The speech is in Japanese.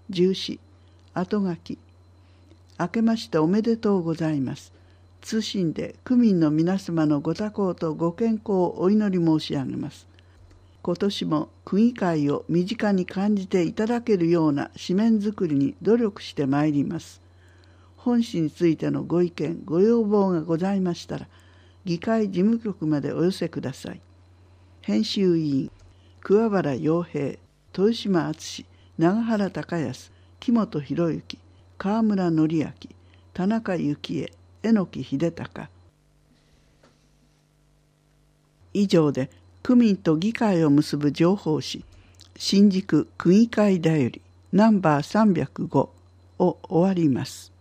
14、後書き。明けましておめでとうございます。通信で区民の皆様のご多幸とご健康をお祈り申し上げます。今年も区議会を身近に感じていただけるような紙面作りに努力してまいります。本誌についてのご意見、ご要望がございましたら、議会事務局までお寄せください。編集委員、桑原洋平、豊島敦、永原孝康、木本博之、川村則明、田中幸恵、榎木秀隆。以上で区民と議会を結ぶ情報誌、新宿区議会だよりナンバー305を終わります。